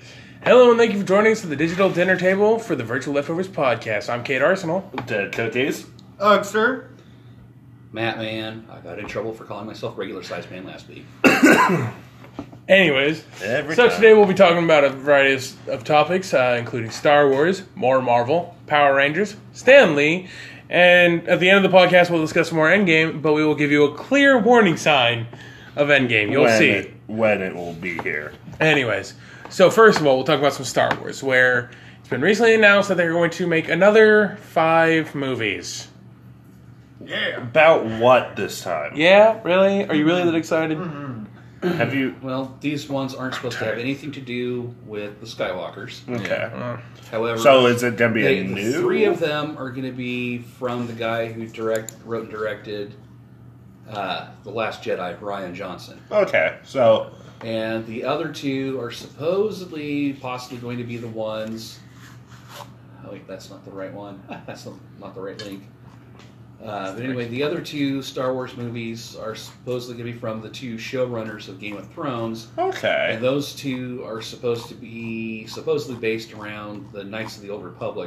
Hello and thank you for joining us at the digital dinner table for the Virtual Leftovers podcast. I'm Kate Arsenal. Dead Cookies. Sir. Matt, man, I got in trouble for calling myself regular size man last week. Anyways, today we'll be talking about a variety of topics, including Star Wars, more Marvel, Power Rangers, Stan Lee, and at the end of the podcast we'll discuss more Endgame, but we will give you a clear warning sign of Endgame. You'll see. When it will be here. Anyways, so first of all, we'll talk about some Star Wars, where it's been recently announced that they're going to make another 5 movies. Yeah. About what this time? Yeah, really? Are you really that excited? Mm-hmm. Have you... Well, these ones aren't supposed to have anything to do with the Skywalkers. Okay. However, So is it going to be a new... 3 of them are going to be from the guy who wrote and directed The Last Jedi, Rian Johnson. Okay, so... And the other 2 are possibly going to be the ones... Oh, wait, that's not the right one. That's not the right link. But anyway, the other 2 Star Wars movies are supposedly going to be from the 2 showrunners of Game of Thrones. Okay. And those 2 are supposedly based around the Knights of the Old Republic.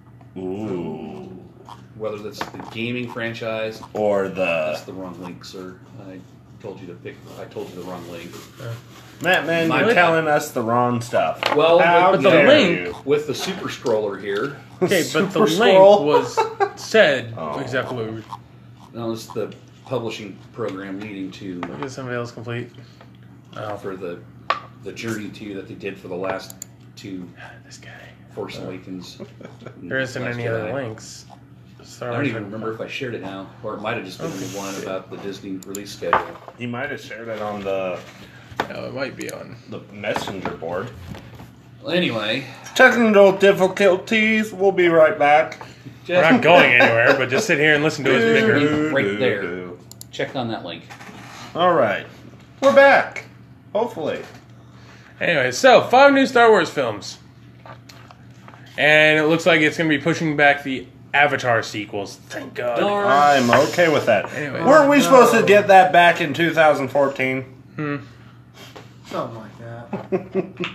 Ooh. Whether that's the gaming franchise Or that's the... the wrong link, sir. I told you the wrong link. Man, My you're bad. telling us the wrong stuff. Well, How but the dare link- you. with the Super Scroller here, Okay, but the Super link Scroll. was said Oh. exactly what we were... now it's the publishing program leading to Is somebody else complete? Oh, for the Journey 2 that they did for the last 2 this guy. Force Awakens. There isn't Last any Jedi. other links. Star I don't Wars even remember if I shared it now, or it might have just been the one about the Disney release schedule. He might have shared it on the No, it might be on. messenger board. Well, anyway, Technical difficulties. We'll be right back. We're not going anywhere, but just sit here and listen to us bicker. Right there. Check on that link. All right. We're back. Hopefully. Anyway, so 5 new Star Wars films. And it looks like it's going to be pushing back the Avatar sequels. Thank God. Darn. I'm okay with that. Anyway. Weren't we supposed to get that back in 2014? Something like that.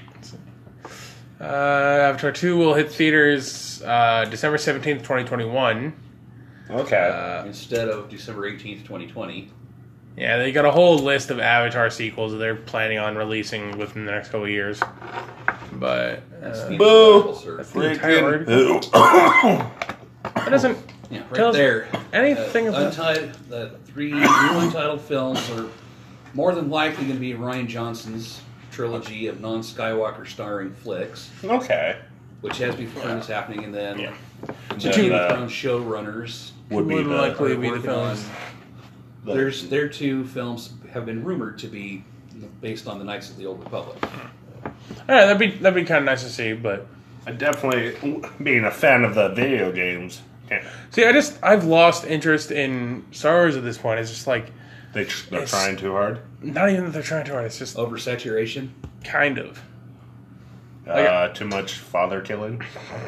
Avatar 2 will hit theaters December 17th, 2021. Okay. Instead of December 18th, 2020. Yeah, they got a whole list of Avatar sequels that they're planning on releasing within the next couple of years. But Boo. Sir. that's the entire article. That doesn't Yeah, Tell right us there. anything about... The 3 new untitled films are more than likely going to be Rian Johnson's trilogy of non-Skywalker starring flicks, Okay. which has been confirmed is happening, and then Yeah. the Game of Thrones showrunners. Would be Would the... likely are be the working on- films. Their 2 films have been rumored to be based on the Knights of the Old Republic. Yeah, that'd be kind of nice to see, but... I definitely, being a fan of the video games, See, I've lost interest in Star Wars at this point. It's just like, they're It's- trying too hard. not even that they're trying too hard, it's just Oversaturation. kind of. Too much father killing.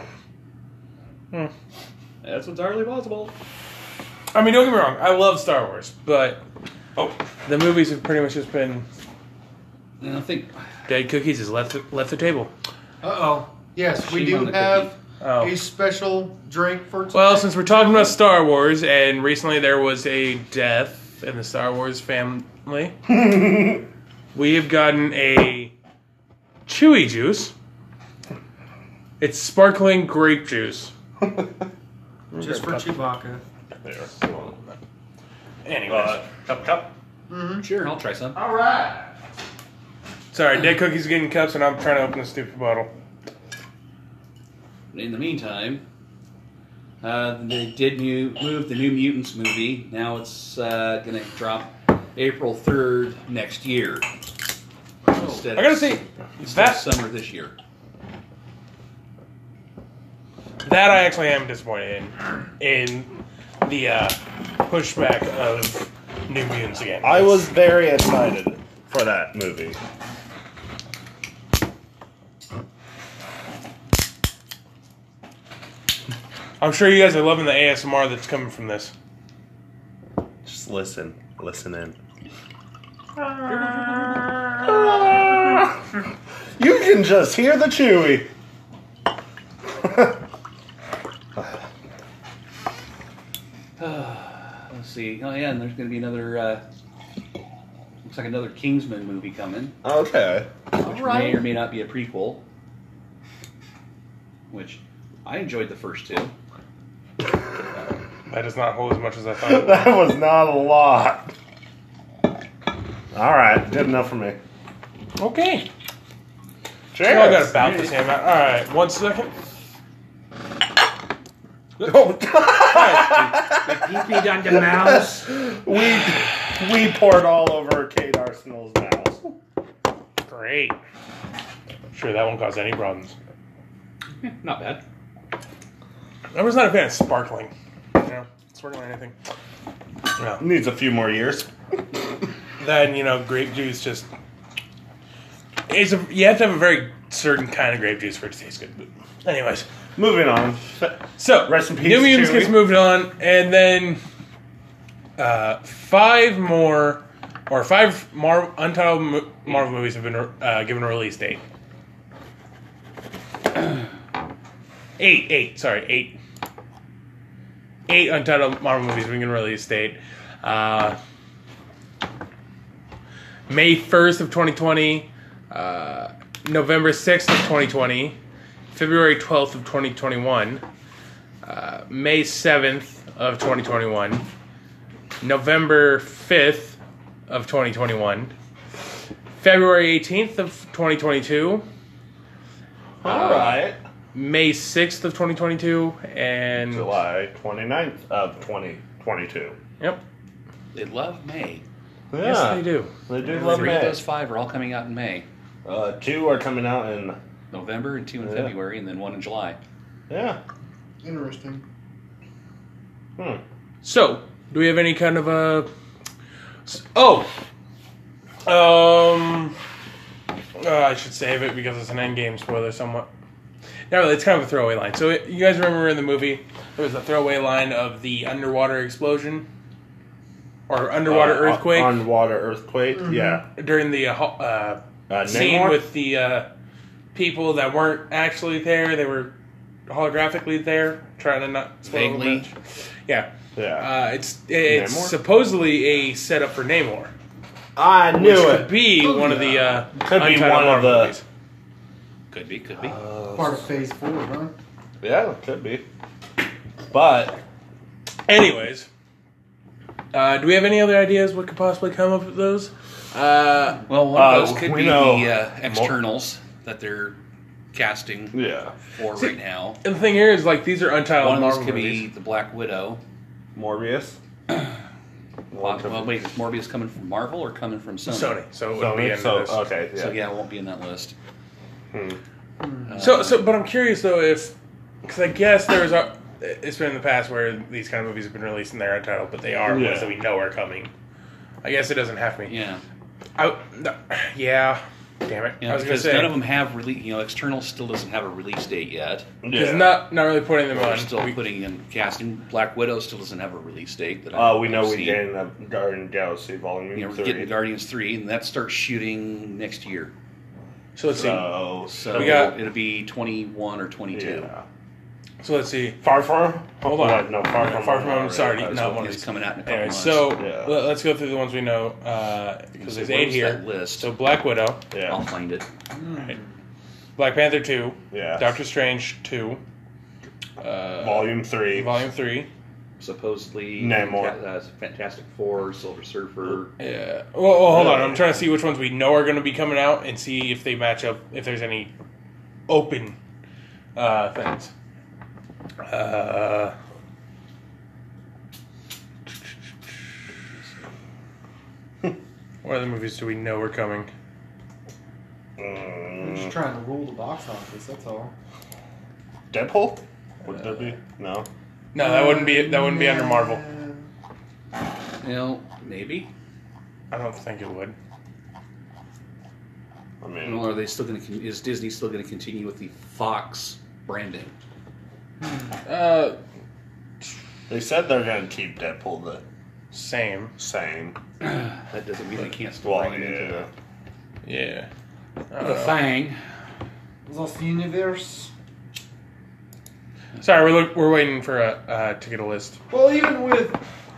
That's entirely possible. I mean, don't get me wrong, I love Star Wars, but the movies have pretty much just been... And I think Dead Cookies has left the table. Uh-oh. Yes, we Shame on do the have cookie. Oh. a special drink for today. Well, since we're talking about Star Wars, and recently there was a death in the Star Wars family, we have gotten a Chewy juice. It's sparkling grape juice. Just for Chewbacca. There. Anyways. Cup. sure, I'll try some. All right. Sorry, Dead Cookies are getting cups, and I'm trying to open this stupid bottle. In the meantime, they did move the New Mutants movie. Now it's going to drop April 3rd next year. Instead I gotta of- say, instead of that summer this year. that I actually am disappointed in the pushback of New Mutants again. I was very excited for that movie. I'm sure you guys are loving the ASMR that's coming from this. Just listen in. You can just hear the Chewie. Let's see. Oh yeah, and there's going to be another. Looks like another Kingsman movie coming, Okay. which may or may not be a prequel. Which I enjoyed the first two. That does not hold as much as I thought it would. That was not a lot. Alright, good enough for me. Okay. Cheers. So I got about the same amount. Alright, 1 second. Oh, The pee-pee on the mouse. we poured all over Kate Arsenal's mouse. Great. Sure, that won't cause any problems. Not bad. I was not a fan of sparkling. You know, sparkling or anything. No. Needs a few more years. Then, you know, grape juice just... you have to have a very certain kind of grape juice for it to taste good. But anyways. Moving on. So, Rest in peace, New Mutants Chewie. gets moved on, and then 5 untitled Marvel movies have been given a release date. 8 untitled Marvel movies have been given a release date. May 1st of 2020, November 6th of 2020, February 12th of 2021, May 7th of 2021, November 5th of 2021, February 18th of 2022, Alright. May 6th of 2022, and... July 29th of 2022. Yep. They love May. Yeah. Yes, they do. They do love 3 of May. those 5 are all coming out in May. 2 are coming out in... November and 2 in Yeah. February, and then 1 in July. Yeah. Interesting. So, do we have any kind of a... I should save it because it's an endgame spoiler somewhat. Not really, it's kind of a throwaway line. So, you guys remember in the movie, there was a throwaway line of the underwater explosion? Or underwater earthquake? Underwater earthquake, yeah. During the scene Namor? with the people that weren't actually there. They were holographically there, trying to not spoil Vaguely. much. Yeah. Yeah. It's Namor? supposedly a setup for Namor. I knew Which it. could be one of the Could be untitled one of Marvel the- movies. Could be, could be. Part of Phase 4, huh? Yeah, it could be. But Anyways, do we have any other ideas what could possibly come up with those? Well, one of those could we be know the externals that they're casting yeah, for right now. And the thing here is, like, these are untitled One of those Marvel could movies. be the Black Widow. Morbius. Well, wait, is Morbius coming from Marvel or coming from Sony? Sony, so it wouldn't be in So this. okay, yeah. So yeah, it won't be in that list. But I'm curious though if, because I guess it's been in the past where these kind of movies have been released and they're untitled, but they are Yeah. ones that we know are coming. I guess it doesn't have to be. Yeah, Yeah. Damn it. yeah, I was gonna because say none of them have release. External still doesn't have a release date yet. because Yeah. not really putting them We're on. still putting in casting. Black Widow still doesn't have a release date. That We know I've we're seen. getting a Guardian Galaxy Volume We're 3. getting Guardians 3, and that starts shooting next year. So let's see. So We got- it'll be 21 or 22. Yeah. So let's see. Far From? Hold on. No, Far From. Far From Home. already. Sorry, That's not what- one of It's these. coming out in a couple Anyway, months. so Yeah. let's go through the ones we know because So there's where 8 was here. that list? So Black Widow, Yeah. I'll find it. right. Black Panther 2, Yeah. Doctor Strange 2, Volume 3. Volume 3. Supposedly, Namor. Fantastic Four, Silver Surfer. Yeah. Well, hold on. I'm trying to see which ones we know are going to be coming out and see if they match up. If there's any open things. What other movies do we know are coming? We're just trying to rule the box office, that's all. Deadpool? Would there be? No. No, that wouldn't be. That wouldn't be under Marvel. Maybe. I don't think it would. I mean, Or are they still going to? Is Disney still going to continue with the Fox branding? they said they're going to keep Deadpool the Same. same. That doesn't mean they can't still Well, bring it into yeah. the. Yeah. The Thing. Los Universe. Sorry, we're waiting for to get a list. Well, even if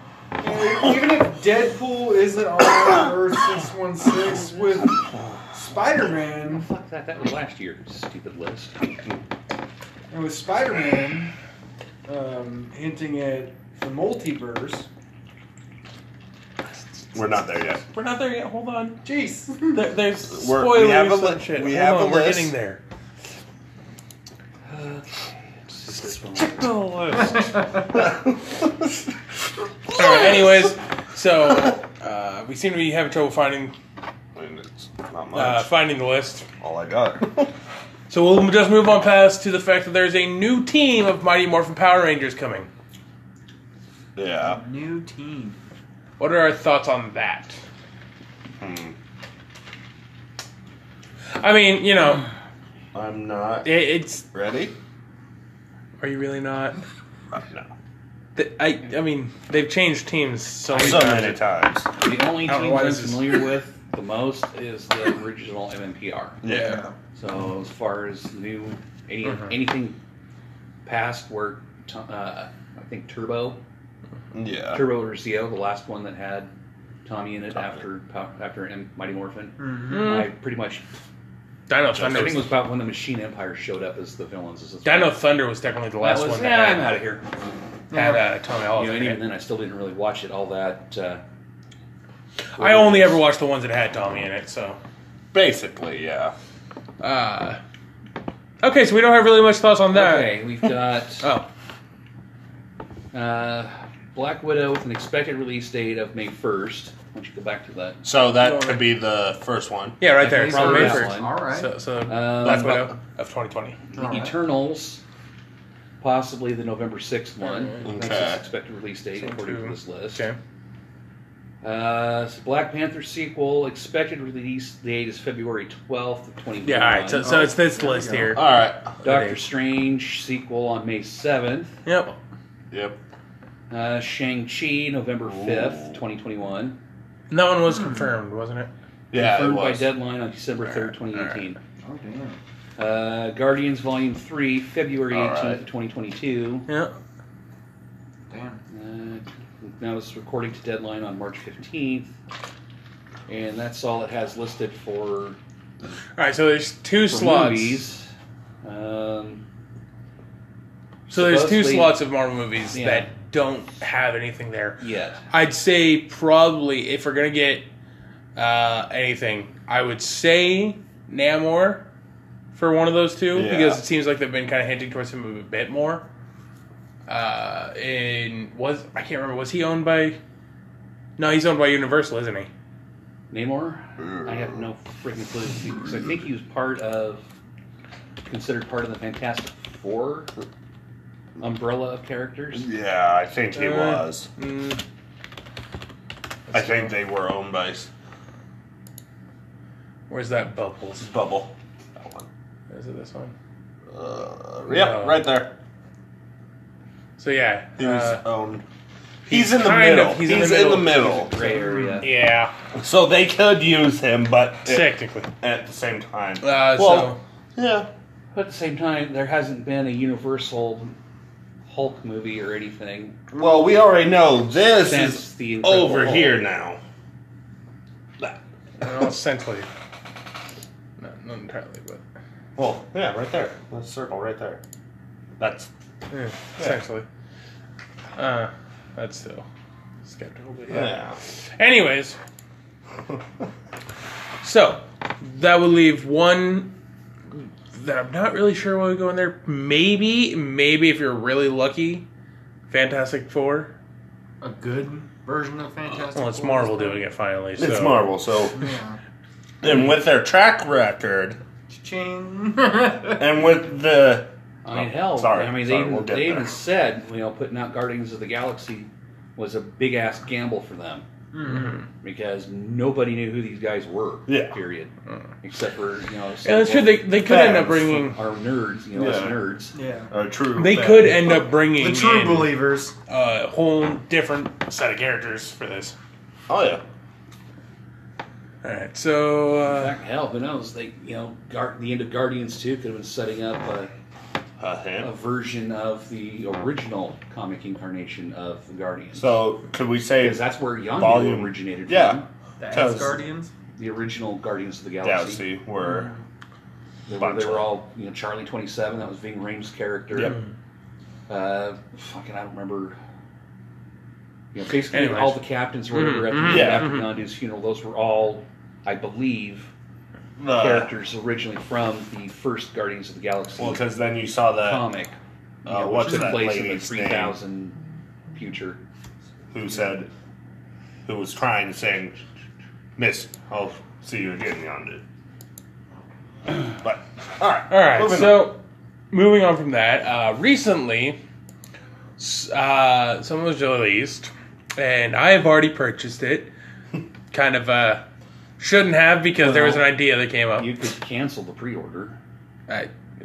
Deadpool isn't on Earth 616 with Spider-Man, Fuck that. That was last year. Stupid list. and with Spider-Man hinting at the multiverse. We're not there yet. We're not there yet. Hold on. Jeez. There's We're- spoilers we have a and li- shit. we Hold have on, a we're list. getting there. This one. All right. Anyways, so we seem to be having trouble finding I mean, it's not much. finding the list. All I got. So we'll just move on past to the fact that there's a new team of Mighty Morphin Power Rangers coming. Yeah. New team. What are our thoughts on that? I mean, you know, I'm not it's. ready. Are you really not? No. I mean, they've changed teams so many So times. many times. The only I don't know teams why I'm this is- familiar with the most is the original MMPR. Yeah. So as far as new Mhm. anything past where I think Turbo Yeah. Rizio, the last one that had Tommy in it after Mighty Morphin. Mm. I pretty much Dino I Thunder. think it was Was, about when the Machine Empire showed up as the villains. As Dino Thunder was definitely the last one that I'm out of here. had Tommy You know, Oliver. and in even it. then, I still didn't really watch it all that. I only ever watched the ones that had Tommy in it. So, Basically, yeah. okay, so we don't have really much thoughts on that. Okay, we've got Oh, Black Widow with an expected release date of May 1st. Why don't you go back to that? So that could be the first one. yeah, right there. Definitely May saw that 1st. one. All right. So Black but- Widow of 2020. The All right. Eternals, possibly the November 6th one. That's Okay. its expected release date according to this list. Okay. So Black Panther sequel, expected release date is February 12th of 2021. Yeah, all right. So it's this there we list go. here. All right. Doctor Strange sequel on May 7th. Yep. Yep. Shang-Chi, November 5th, 2021. And that one was confirmed, wasn't it? Yeah, it Confirmed by was. Deadline on December 3rd, 2018. Oh, damn. Guardians Volume 3, February 18th, Alright. 2022. Yeah. Damn. Now it's recording to Deadline on March 15th. And that's all it has listed for All right. So there's two slots. movies. So there's two Supposedly- slots of Marvel movies Yeah. that don't have anything there. Yet. I'd say probably if we're gonna get anything, I would say Namor for one of those two Yeah. because it seems like they've been kind of hinting towards him a bit more. I can't remember, was he owned by? No, he's owned by Universal, isn't he? Namor? I have no freaking clue. Because I think he was considered part of the Fantastic Four umbrella of characters. Yeah, I think he was. Mm, I think they were owned by where's that Bubbles? Bubble. That one. Is it this one? Yep, No. right there. So yeah, He was owned. he's He's in the kind middle. of- He's he's in the middle. Gray area. yeah, So they could use him, but technically. at the same time. So Yeah. But at the same time, there hasn't been a Universal Hulk movie or anything Well, we already know this since is the Incredible over Hulk. here now. well, essentially, not entirely, but Well, yeah, right there. That circle right there. That's yeah, essentially. That's still skeptical, but yeah. yeah. Anyways, so that would leave one that I'm not really sure what would go in there. Maybe if you're really lucky, Fantastic Four. A good version of Fantastic Well, it's Four Marvel is that- doing it finally. It's So. Marvel, so Yeah. and with their track record Ching. and with the I mean, hell, sorry, I mean, sorry, they, we'll even, get they even there. said, putting out Guardians of the Galaxy was a big ass gamble for them because nobody knew who these guys were. Yeah. Period. Except for Yeah, that's true. They could end up bringing. our nerds, us Yeah. nerds. Yeah. true. They could end up bringing The true in believers. a whole different set of characters for this. Oh yeah. All right, so In fact, hell, who knows? They, the end of Guardians 2 could have been setting up a version of the original comic incarnation of the Guardians. So could we say Because that's where Yondu Volume- originated Yeah. from. The Because- Asgardians? The original Guardians of the Galaxy. Galaxy were They were all, Charlie 27, that was Ving Rhames' character. Yep. I don't remember. Basically Anyways. all the captains were at the Yeah. after Yondu's funeral. Those were all, I believe, the characters originally from the first Guardians of the Galaxy Well, because then you saw the comic. what's which took that place in the lady's name? 3000 future. who was trying to sing, "Miss, I'll see you again, Yondu." But all right, moving on. Moving on from that, recently, something was released, and I have already purchased it. Kind of shouldn't have because there was an idea that came up. You could cancel the pre-order. I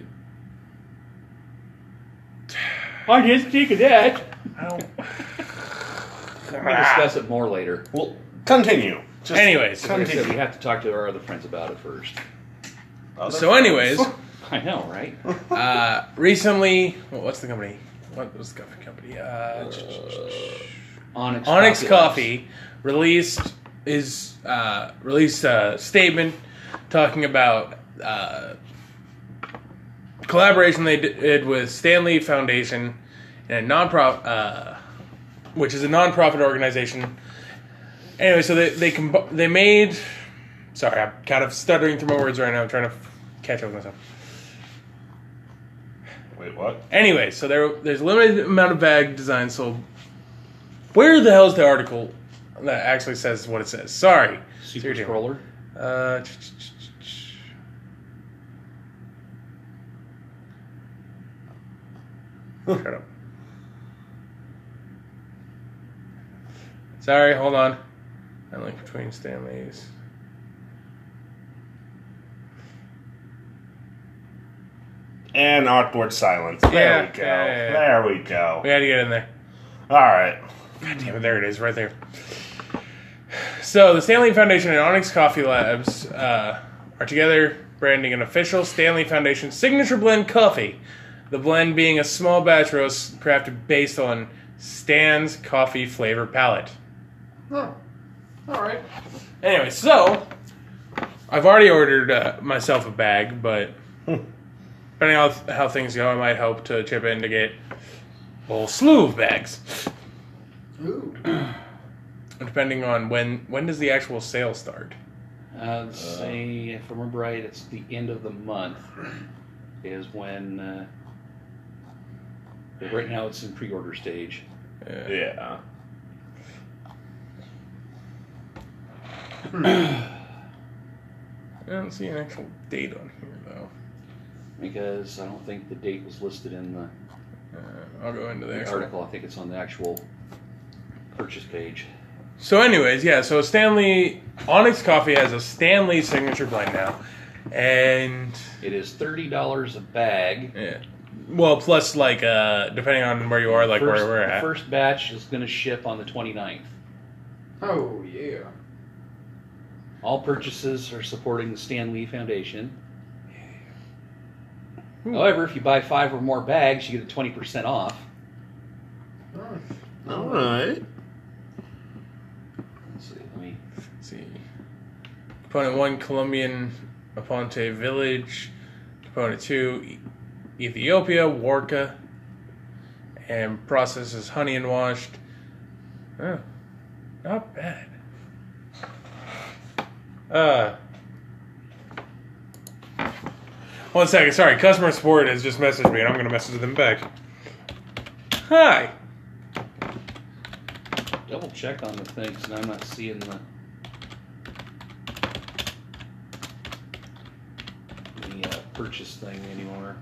didn't think of that. don't. We'll discuss it more later. Well, continue. Just Anyways, Like I said, we have to talk to our other friends about it first. so anyways, I know, right? recently, what's the company? What was the company? Onyx Coffee released a statement talking about collaboration they did with Stanley Foundation and a nonprofit, which is a nonprofit organization. Anyway, so they made. Sorry, I'm kind of stuttering through my words right now. I'm trying to catch up with myself. Wait, what? Anyway, so there's a limited amount of bag designs sold. Where the hell is the article that actually says what it says? Sorry. Super Scroller. Shut up. Sorry, hold on. I link between Stanley's. And awkward silence. There Yeah, we go. yeah. There we go. We had to get in there. All right. God damn it, there it is, right there. So, the Stanley Foundation and Onyx Coffee Labs are together branding an official Stanley Foundation signature blend coffee. The blend being a small batch roast crafted based on Stan's coffee flavor palette. Oh. Alright. Anyway, so, I've already ordered myself a bag, but depending on how things go, I might hope to chip in to get a whole slew of bags. Ooh. Depending on when does the actual sale start? Let's say, if I remember right, it's the end of the month is when. But right now, it's in pre-order stage. Yeah. I don't see an actual date on here, though. Because I don't think the date was listed in the I'll go into the actual article. I think it's on the actual purchase page. So, anyways, yeah. So, Onyx Coffee has a Stanley signature blend now, and It is $30 a bag. yeah, well, plus depending on where you are, like where we're The at. first batch is going to ship on the 29th. Oh, yeah. All purchases are supporting the Stan Lee Foundation. However, if you buy 5 or more bags, you get a 20% off. All right. Let's see. Let's see. Component 1, Colombian Aponte Village. Component 2, Ethiopia, Warka. And process is honey and washed. Oh, not bad. One second, sorry. Customer support has just messaged me, and I'm going to message them back. Hi. Double check on the thing, because I'm not seeing the purchase thing anymore.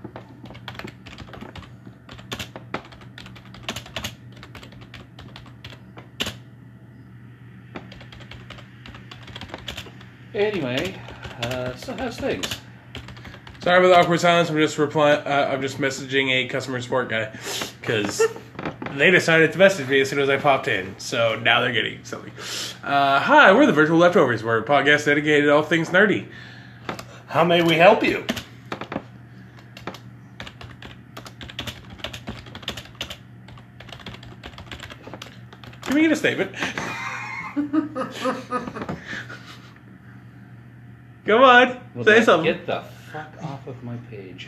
Anyway, so how's things? Sorry about the awkward silence. I'm just replying. I'm just messaging a customer support guy because they decided to message me as soon as I popped in. So now they're getting something. Hi, we're the Virtual Leftovers. We're a podcast dedicated to all things nerdy. How may we help you? Can we get a statement? Come on, Well, say then something. Get the fuck off of my page.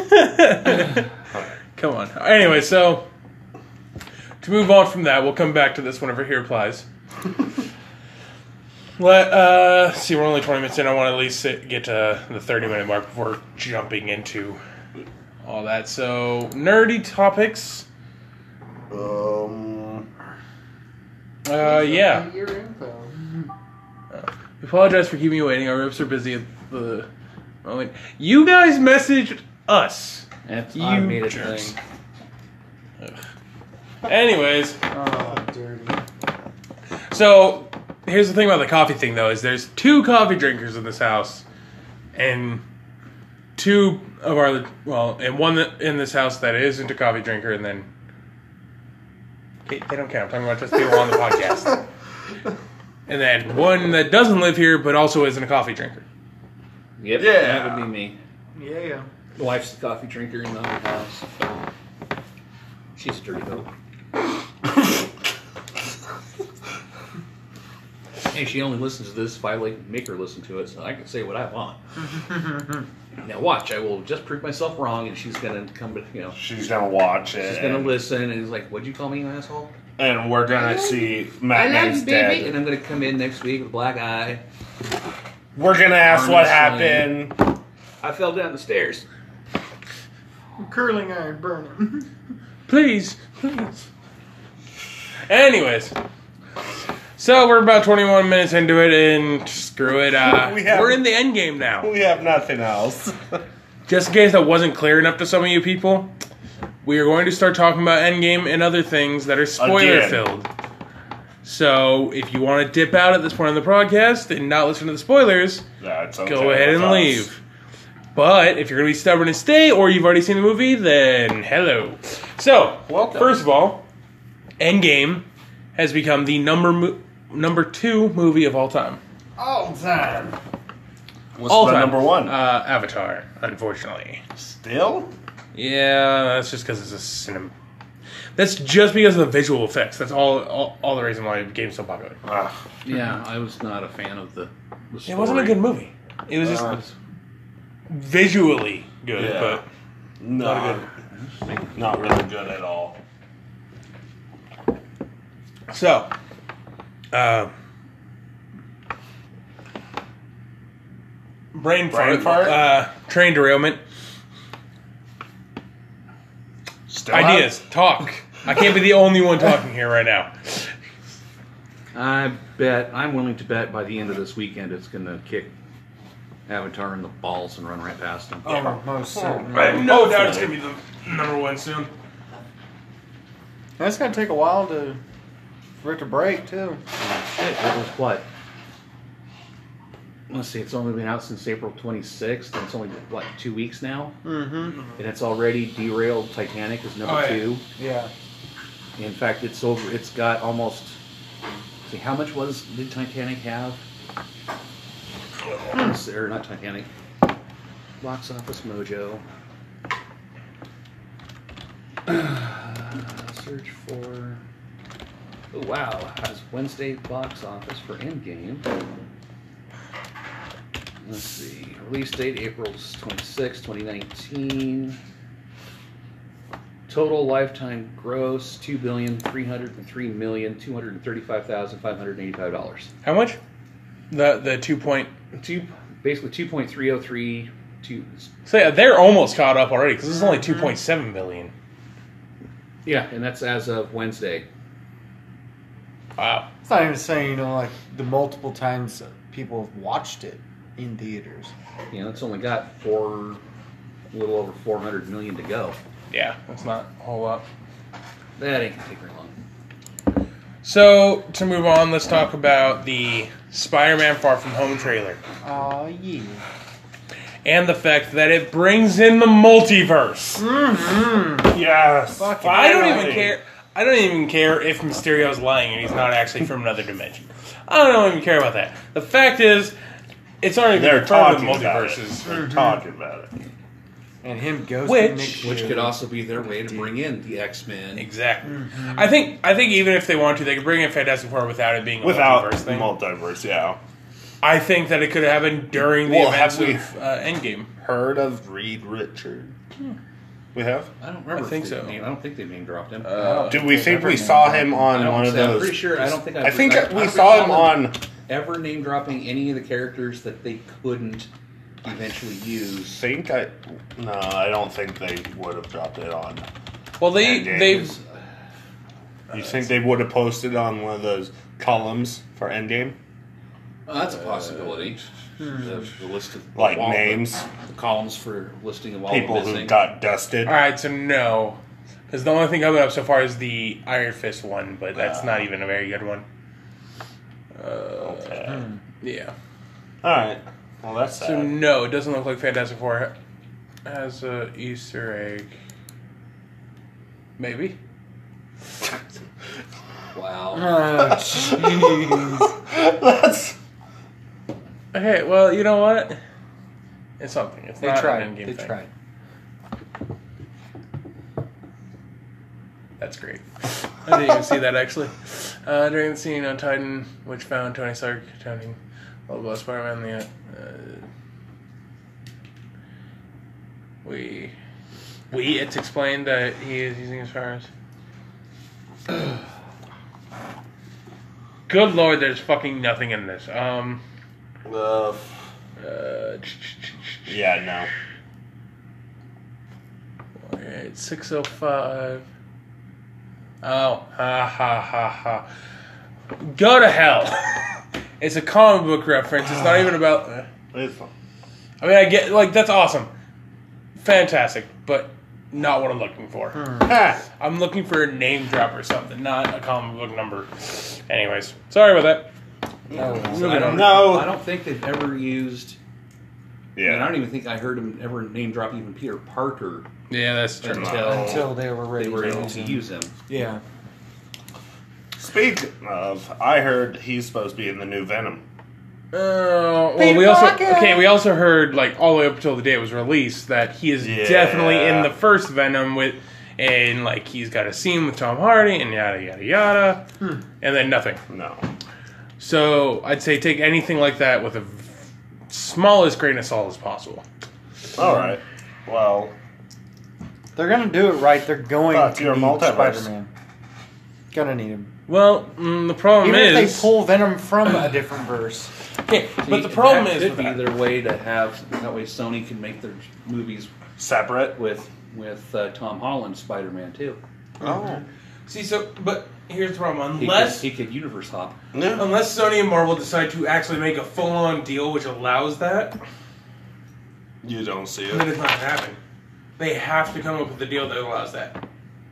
Come on. Anyway, so to move on from that, we'll come back to this whenever he replies. See, we're only 20 minutes in. I want to at least get to the 30-minute mark before jumping into all that. So, nerdy topics. Yeah. Your info. We apologize for keeping you waiting. Our reps are busy at the moment. You guys messaged us. That's You I made a jerks. thing. Anyways, Oh, dirty. so here's the thing about the coffee thing, though, is there's 2 coffee drinkers in this house, and 2 of our, and one in this house that isn't a coffee drinker, and then they don't count. I'm talking about just people on the podcast. And then one that doesn't live here, but also isn't a coffee drinker. Yep, Yeah. that would be me. Yeah. The wife's the coffee drinker in the other house. She's a dirty hoe. Hey, she only listens to this if I make her listen to it, so I can say what I want. Now watch, I will just prove myself wrong, and she's gonna come to, She's gonna watch it. she's gonna listen, and he's like, "What'd you call me, you asshole?" And we're gonna see I Matt love Man's you, baby. dead. And I'm gonna come in next week with a black eye. We're gonna ask what Honestly. happened. I fell down the stairs. Curling iron burning. Please. Anyways. So we're about 21 minutes into it, and screw it. We're in the end game now. We have nothing else. Just in case that wasn't clear enough to some of you people, we are going to start talking about Endgame and other things that are spoiler-filled. So, if you want to dip out at this point in the podcast and not listen to the spoilers, That's okay go ahead with and us. leave. But, if you're going to be stubborn and stay, or you've already seen the movie, then hello. So, Welcome. first of all, Endgame has become the number 2 movie of all time. All time. What's All the time. number 1? Avatar, unfortunately. Still? Yeah, that's just because it's a cinema. That's just because of the visual effects. That's all the reason why the game's so popular. Yeah, I was not a fan of the story. It wasn't a good movie. It was just visually good, Yeah. but No, not really good at all. so. Brain fart. Train derailment. Still Ideas. Talk. I can't be the only one talking here right now. I'm willing to bet by the end of this weekend it's going to kick Avatar in the balls and run right past him. Oh, most certainly. I have no doubt it's going to be the number 1 soon. That's gonna take a while for it to break too. Shit, it was what? Let's see, it's only been out since April 26th, and it's only, 2 weeks now? Mm-hmm. And it's already derailed Titanic as number Oh, yeah. 2. Yeah. In fact, it's got almost, see, how much did Titanic have? Or not Titanic. Box Office Mojo. Search for, oh wow, has Wednesday box office for Endgame. Let's see, release date April 26, 2019. Total lifetime gross $2,303,235,585. How much? The 2 point. Basically 2.303. So they're almost caught up already because this is only 2.7 billion. Yeah, and that's as of Wednesday. Wow. It's not even saying, like the multiple times people have watched it in theaters. You know, it's only got a little over 400 million to go. Yeah, that's not a whole lot. That ain't gonna take very long. So, to move on, let's talk about the Spider-Man Far From Home trailer. Oh, yeah. And the fact that it brings in the multiverse. Yes. Fuck it. I don't even finally. care. I don't even care if Mysterio's lying and he's not actually from another dimension. I don't even care about that. The fact is, it's already been They're confirmed in talking the about it. multiverses. They're talking about it. And him ghosting Which- Nick Fury. Which could also be their way to bring in the X-Men. Exactly. I think even if they want to, they could bring in Fantastic Four without it being a Without multiverse thing. multiverse, yeah. I think that it could have happened during the Well, events have we- of Endgame. Heard of Reed Richard? We have? I don't remember. I think if they so. I don't think they name dropped him. Do we think we saw him on one of I'm those? pretty sure. I don't think. I think I we saw him on. ever name dropping any of the characters that they couldn't eventually use. No, I don't think they would have dropped it on. Well, Endgame. they've You think they would have posted on one of those columns for Endgame? That's a possibility. The list of Like all names? the columns for listing of all People the who missing. got dusted? all right. So no, because the only thing coming up so far is the Iron Fist one, but that's not even a very good one. Okay. Yeah. Alright. Well, that's sad. So no, it doesn't look like Fantastic Four has a Easter egg. Maybe. Wow. Oh, jeez. That's... Okay. Well, you know what? It's something. It's They not tried. an in-game They thing. tried. That's great. I didn't even see that actually. During the scene on Titan, which found Tony Stark telling all about Spider-Man, it's explained that he is using his powers. Good lord, there's fucking nothing in this. Yeah, no. Alright, 6:05. Oh, ha ha ha ha. Go to hell. It's a comic book reference. It's not even about. It's fun. I mean, I get, like, that's awesome. Fantastic, but not what I'm looking for. Ha! I'm looking for a name drop or something, not a comic book number. Anyways, sorry about that. No. Moving I on. don't, No. I don't think they've ever used. Yeah. And I don't even think I heard him ever name drop even Peter Parker Yeah, that's true. Until they were ready they were able use to him. use him. Yeah. Speaking of, I heard he's supposed to be in the new Venom. Well, Peter we also heard, like, all the way up until the day it was released that he is Yeah. definitely in the first Venom and like he's got a scene with Tom Hardy and yada yada yada, and then nothing. No. So I'd say take anything like that with a smallest grain of salt as possible. Alright. Well, They're gonna do it right. They're going Fuck, to you're a need multiverse. Spider-Man. Gonna need him. Well, the problem Even is if they pull Venom from a different verse. okay, but the See, problem that is could with be that. their way to have that way Sony can make their movies separate. with Tom Holland Spider-Man too. Oh. See, but here's the problem: He unless could universe hop. Yeah. Sony and Marvel decide to actually make a full-on deal which allows that, You don't see then it. it's not gonna happen. They have to come up with a deal that allows that.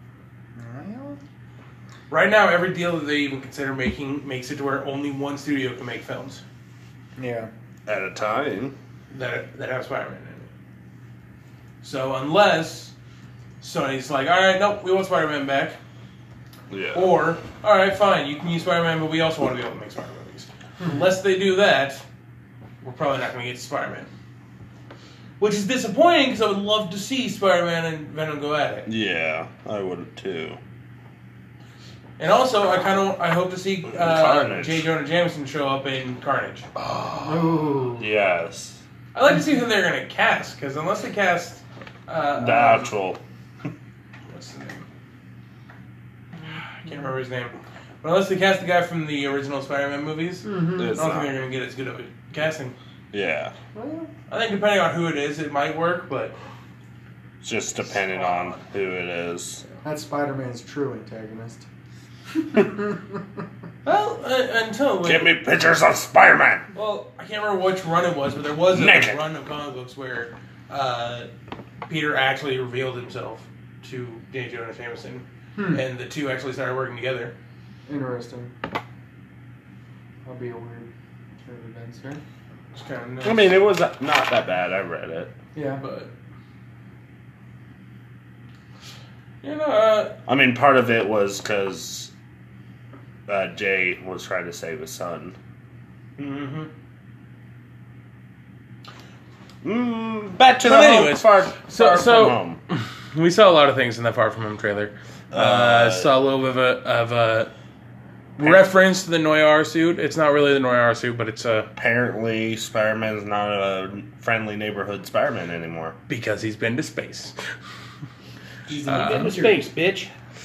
Right now, every deal that they even consider making makes it to where only one studio can make films Yeah. At a time. that have Spider-Man in it. So unless Sony's like, all right, nope, we want Spider-Man back, Yeah. or all right, fine, you can use Spider-Man, but we also want to be able to make Spider-Man movies. Unless they do that, we're probably not going to get to Spider-Man. Which is disappointing because I would love to see Spider-Man and Venom go at it. Yeah, I would too. And also, I hope to see Carnage. J. Jonah Jameson show up in Carnage. Ooh. Yes. I'd like to see who they're going to cast, because unless they cast... The actual. what's the name? I can't remember his name. But unless they cast the guy from the original Spider-Man movies, I don't It's think not. they're going to get as good of a casting. Yeah. I think depending on who it is, it might work, but... Just depending on who it is. That's Spider-Man's true antagonist. Well, until... Give me pictures of Spider-Man! Well, I can't remember which run it was, but there was a Naked. run of comic books where Peter actually revealed himself to J. Jonah Jameson, and the two actually started working together. Interesting. That'll be a weird turn of events here. It's kind of nuts. I mean, it was not that bad. I read it. Yeah. But You know, I mean, part of it was because Jay was trying to save his son. Back to the But home. anyways, Far so from home. we saw a lot of things in the Far From Home trailer. Saw a little bit of a reference to the Noir suit. It's not really the Noir suit, but it's Apparently, Spider-Man's not a friendly neighborhood Spider-Man anymore. because he's been to space. He's in space, bitch.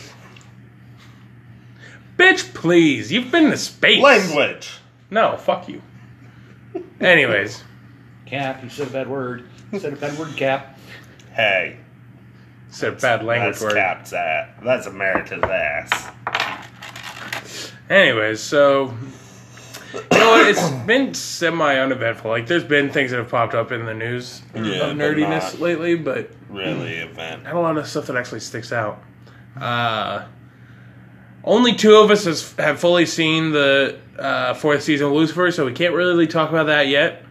Bitch, please, you've been to space. Language. No, fuck you. Anyways, Cap, you said a bad word. You said a bad word, Cap. Hey, said a bad language that's word. Cap's ass. That's America's ass. Anyways, so you know what? It's been semi-uneventful. Like, there's been things that have popped up in the news Yeah, of but nerdiness not lately, but really event. not a lot of stuff that actually sticks out. Only 2 of us have fully seen the 4th season of Lucifer, so we can't really talk about that yet.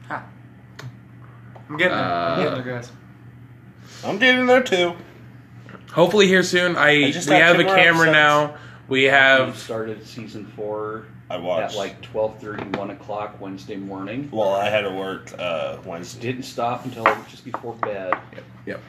I'm getting there. I'm getting there, guys. I'm getting there too. Hopefully here soon. We just have have a 2 more camera episodes. now. We We have... started season 4 I watched. at like 12:30, 1 o'clock Wednesday morning. Well, I had to work Wednesday. Didn't stop until just before bed. Yep.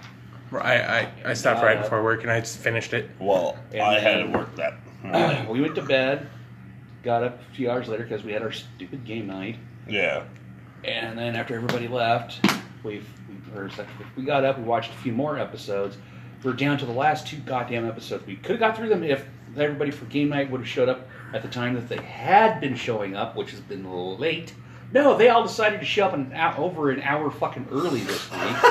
I stopped right before work and I just finished it. Well, And I had then- to work that morning. We went to bed, got up a few hours later because we had our stupid game night. Yeah. And then after everybody left, we got up, we watched a few more episodes. We're down to the last 2 goddamn episodes. We could have got through them if everybody for game night would have showed up at the time that they had been showing up, which has been late. No, they all decided to show up over an hour fucking early this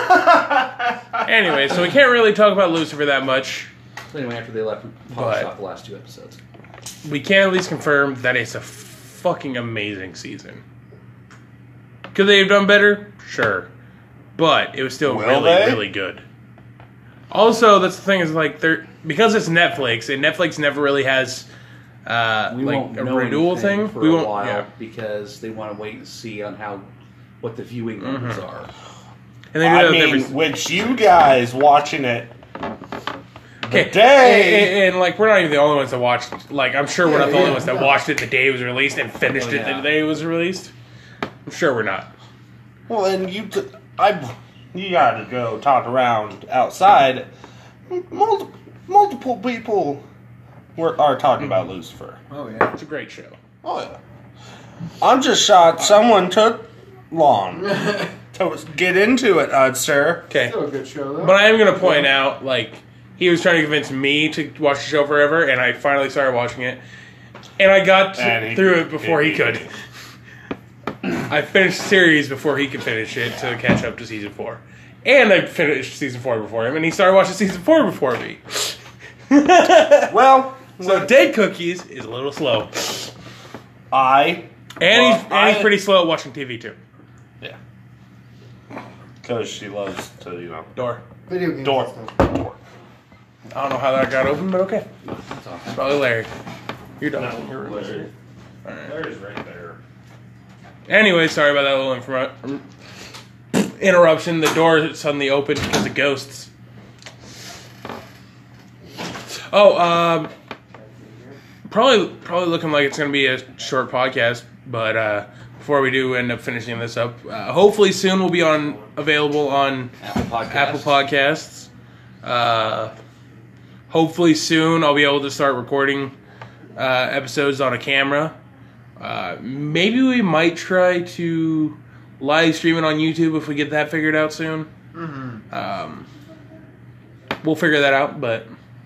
week. Anyway, so we can't really talk about Lucifer that much. So anyway, after they left, we polished off the last 2 episodes. We can at least confirm that it's a fucking amazing season. Could they have done better? Sure. But it was still Will really, they? really good. Also, that's the thing is, like, because it's Netflix, and Netflix never really has We like won't a know renewal anything thing. for We a won't. while Yeah. because they want to wait and see on what the viewing numbers are. And they do I that with mean, every. which you guys watching it Okay, day. and like we're not even the only ones that watched. Like, I'm sure we're not the only ones that watched it the day it was released and finished it the day it was released. I'm sure we're not. Well, then you got to go talk around outside. Multiple people are talking about Lucifer. Oh, yeah. It's a great show. Oh yeah. I'm just shocked someone took long to get into it, sir. Okay, Still a good show, though. but I am going to point out, like, he was trying to convince me to watch the show forever, and I finally started watching it, and I got through it before he could. I finished the series before he could finish it to catch up to season 4. And I finished season 4 before him, and he started watching season 4 before me. Well, So Dead Cookies is a little slow. I And he's pretty slow at watching TV, too. yeah, because she loves to Door. Video games. door. and stuff. Door. I don't know how that got open, but okay. That's awesome. Probably Larry. You're done. No, You're Larry. Alright. Larry's right there. Anyway, sorry about that little interruption. The door suddenly opened because of ghosts. Oh, probably looking like it's going to be a short podcast, but before we do end up finishing this up, hopefully soon we'll be available on Apple Podcasts. Hopefully soon I'll be able to start recording episodes on a camera. Maybe we might try to live stream it on YouTube if we get that figured out soon. We'll figure that out, but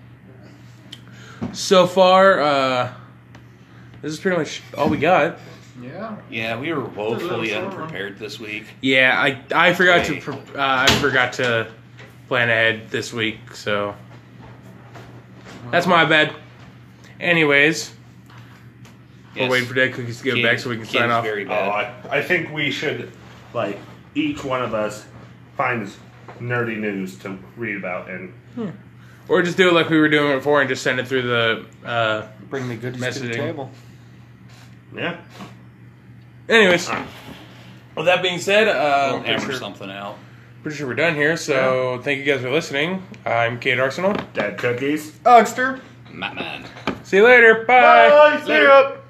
so far, this is pretty much all we got. Yeah. Yeah, we were woefully unprepared this week. Yeah, I forgot to plan ahead this week, so that's my bad. Anyways, we're waiting for Dead Cookies to get back so we can sign off. Very Oh, bad. I think we should, like, each one of us finds nerdy news to read about and Or just do it like we were doing before and just send it through the Bring the goodies to the messaging. table. yeah. Anyways, with that being said, We'll make hammer sure- something out. pretty sure we're done here. So thank you guys for listening. I'm Kate Arsenal. Dead cookies. Ogster. Batman. See you later. Bye. Bye. See ya.